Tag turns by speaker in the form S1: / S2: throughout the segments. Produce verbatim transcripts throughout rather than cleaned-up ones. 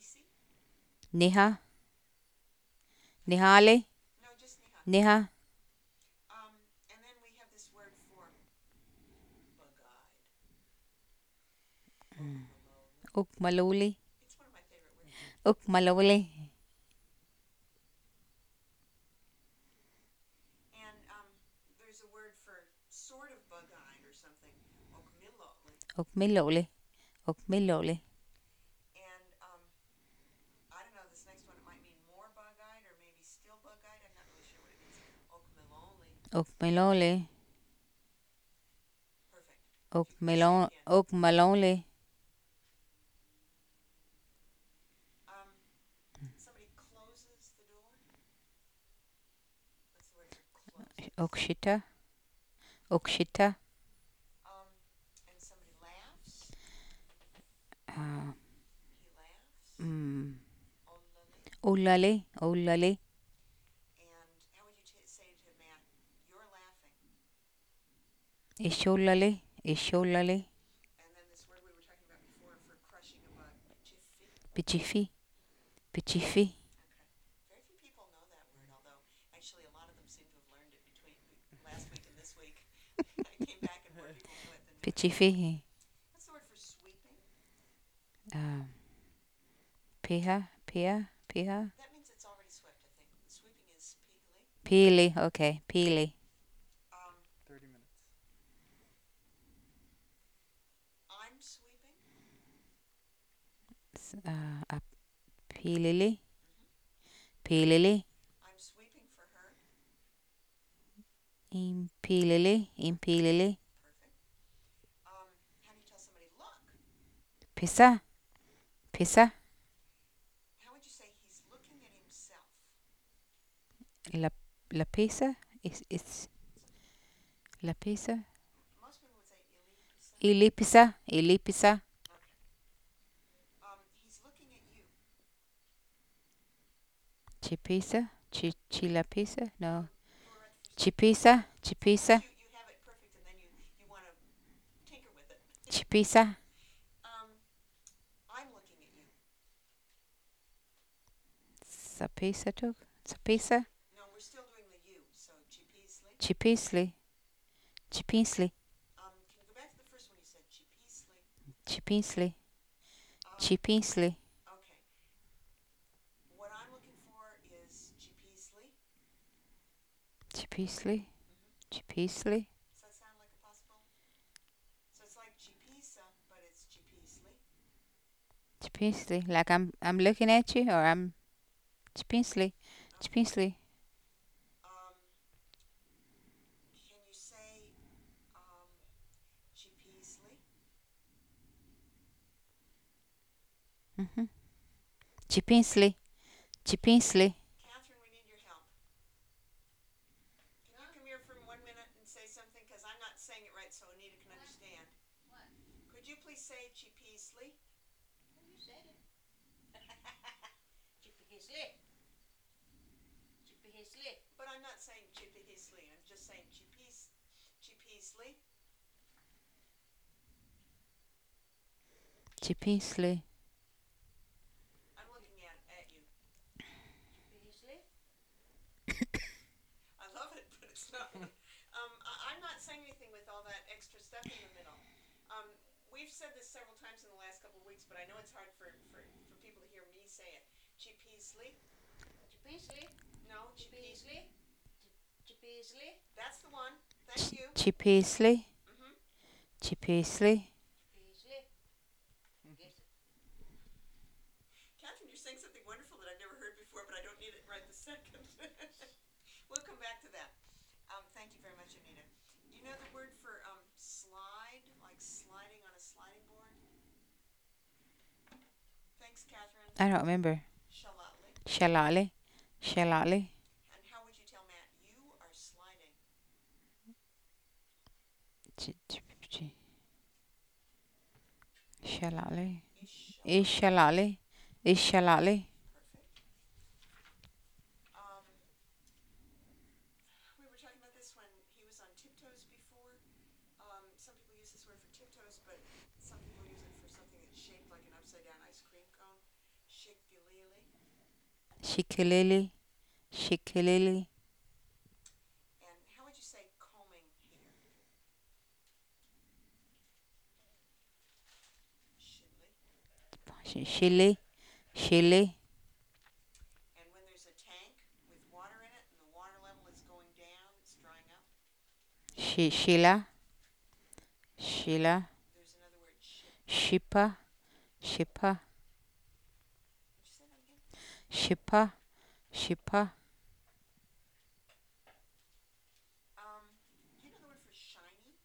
S1: Niha. Nihali. Niha. Ukmaluli. Ukmaluli. Ukmiloli. Ukmiloli. Ukmaloli. Ukmalon. Ukmaloli. Ukshita. Ukshita. Uh, mm, Ulali. Ulali. Ishulali. Ishulali. Pichifi. Pichifi. Pichifi. Um, Piha. Pia. Piha. Pili. Okay. Pili. S- Uh, uh, Pilili. Pilili. Impilili. Impilili. Pisa. Pisa. La, la pisa. Is, is la pisa. Ilipisa. Ilipisa. Chipisa. Chi, chilapisa. No. Chipisa. Chipisa. Chipisa. Sapisa too. Sapisa. Chipisli. Chipisli. Chipisli. Chipisli. Chipisli. Chipisli. Chipisli. Like I'm I'm looking at you or I'm Chipisli. Chipisli. Mm-hmm. Chipisli. Chipisli. Chipisli. Chipisli. Chipisli. I don't remember. Shalali. Shalali. Ch- ch- ch- Shalali. Ishalali. Ishalali. Shikalili. Shikalili.
S2: And how would you say combing hair? Shilly.
S1: Shili. Shili.
S2: And when there's a tank with water in it and the water level is going down, it's drying up.
S1: Shi Shila. Shila.
S2: There's another word, ship.
S1: Shipper. Shipper.
S2: Would you say that again?
S1: Shipper. Shipper.
S2: Um, do you know the word for shiny?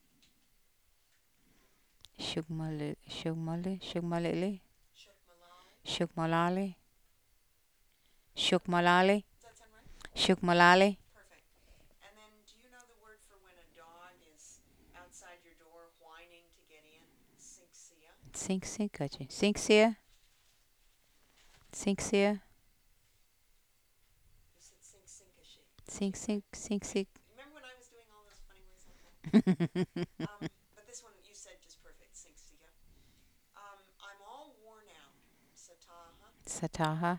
S1: Shugmali. Shugmali. Shugmalili.
S2: Shukmalali.
S1: Shugmalali. Shukmalali.
S2: Does that sound right?
S1: Shukmalali.
S2: Perfect. And then do you know the word for when a dog is outside your door whining to get in? Synxia.
S1: Sink, sink, gotcha. Sinksia. Sinksia.
S2: You said sink, sinkashi.
S1: Sink, sink, sink, sink.
S2: Remember when I was doing all those funny words like that? um, but this one you said just perfect. Synxia. Um, I'm all worn out. Sataha.
S1: Sataha.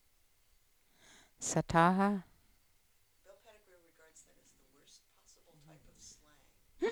S1: Sataha.
S2: Bill Pettigrew regards that as the worst possible type of slang.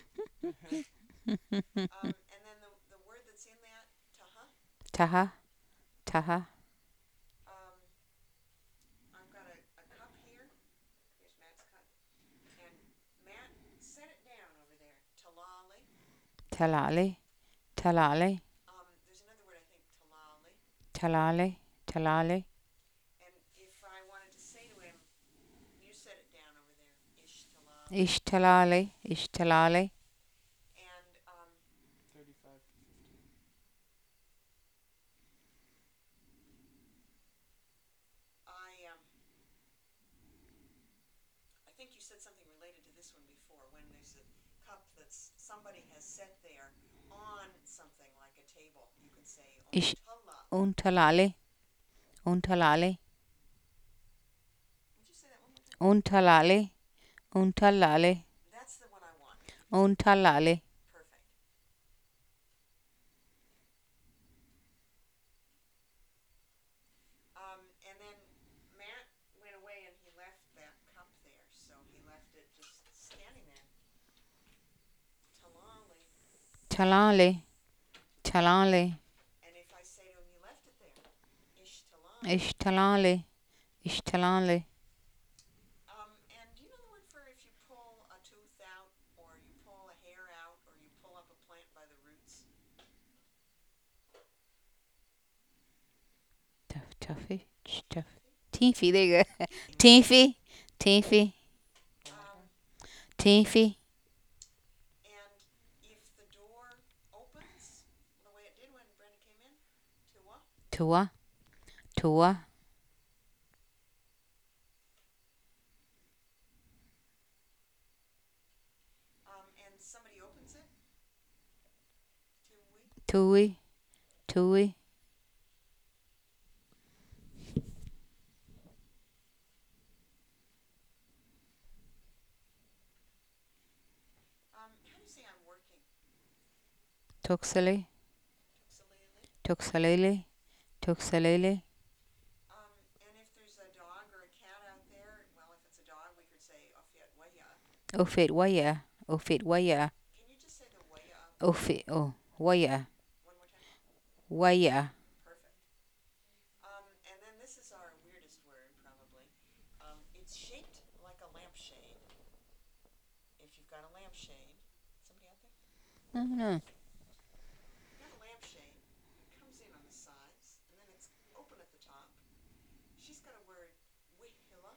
S2: um, and then the, the word that's in that, taha.
S1: Taha. Taha.
S2: Um, I've got a, a cup here. Here's Matt's cup. And Matt, set it down over there. Talali.
S1: Talali. Talali.
S2: Um, there's another word I think, talali.
S1: Talali. Talali.
S2: And if I wanted to say to him, you set it down over there. Ish talali.
S1: Ishtalali. Ishtalali.
S2: And um,
S3: thirty-five to fifty.
S2: I um, I think you said something related to this one before. When there's a cup that's somebody has set there on something like a table, you could say
S1: Ish.
S2: ontala.
S1: Untalali. Untalali.
S2: Would you say that one more time?
S1: Untalali. Untalali.
S2: That's the one I want.
S1: Untalali.
S2: Perfect. Um, and then Matt went away and he left that cup there, so he left it just standing there. Talali.
S1: Talali. Talali.
S2: And if I say to him, you left it there. Ish talali.
S1: Ishtalali. Ishtalali.
S2: Um, and do you know the word for if you pull a tooth out, or you pull a hair out, or you pull up a plant by the roots?
S1: Tuff, tuffy. Tuff. Teefy. There you go. Teefy. Teefy.
S2: Um,
S1: Teefy.
S2: and if the door opens the way it did when Brenda came in, tuwa.
S1: Tua. Tua.
S2: Um, and somebody opens it, tuwi.
S1: Tui. Tui.
S2: Um, how do you say I'm working?
S1: Tuxali.
S2: Tuxalili.
S1: Tuxalili. Tuxalili.
S2: Um, and if there's a dog or a cat out there, well, if it's a dog, we could say ofiat waya.
S1: Ufit waya. Ufit waya.
S2: Can you just say the waya
S1: Ufit. Oh. Waya.
S2: one more time?
S1: Waya.
S2: Perfect. Um, and then this is our weirdest word, probably. Um, it's shaped like a lampshade. If you've got a lampshade, somebody out there?
S1: I don't know.
S2: You've got a lampshade. It comes in on the sides, and then it's open at the top. She's got a word, wihila.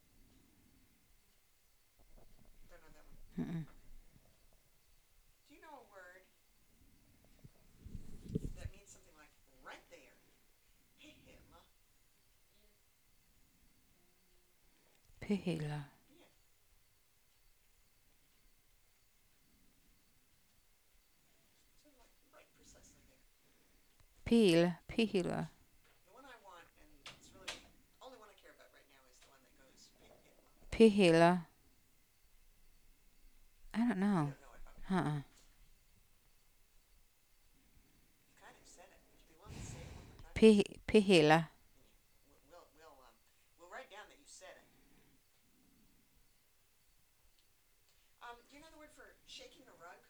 S2: Don't know that one.
S1: Mm-mm.
S2: Do you know a word that means something like right there? Pihila.
S1: Pihila.
S2: Yeah. Sort of like right precisely there.
S1: Peel. Pihila.
S2: The one I want, and it's really the only one I care about right now, is the one that goes pihila.
S1: Pihila. I don't
S2: You
S1: know.
S2: don't know it, huh?
S1: Uh-uh.
S2: You kind of said it. Would you be willing to say it one more time?
S1: Pi Pihila.
S2: We'll we'll we'll, um, we'll write down that you said it. Um, do you know the word for shaking a rug?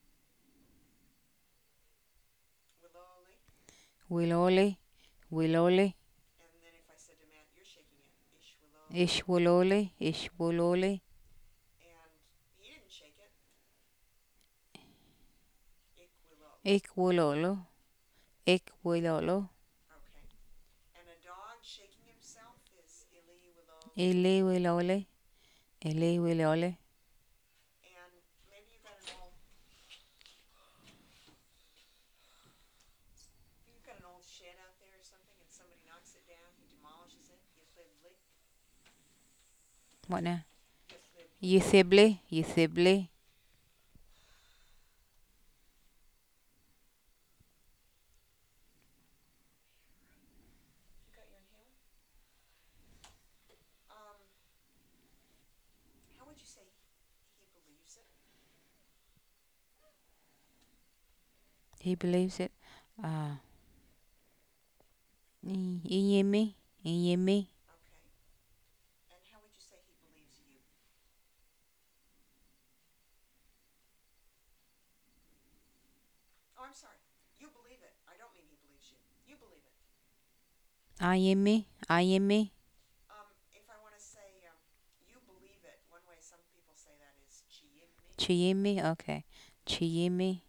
S2: Willoli.
S1: Wiloli. Wiloli.
S2: And then if I said to Matt, you're shaking it, ish willoli.
S1: Ishwololi. Ishwololi.
S2: And he didn't shake it. Ik willo.
S1: Ikwololo. Ikwololo.
S2: Okay. And a dog shaking himself is ili willo.
S1: Ili wiloli. Ili wiloli.
S2: And maybe you got an old you've got an old shed out there or something and somebody knocks it down, he demolishes it, yithibli.
S1: What now?
S2: Yithibli.
S1: Euthibli. Euthibli.
S2: You got your inhaler? Um, how would you say he believes it?
S1: He believes it. Uh, Iyemi. Iyemi.
S2: Okay. And how would you say he believes you? Oh, I'm sorry. You believe it. I don't mean he believes you. You believe it.
S1: Ayemi. Ayemi.
S2: Um, if I want to say um, you believe it, one way some people say that is chiyimmi.
S1: Chiyimi. Okay. Chiyimi.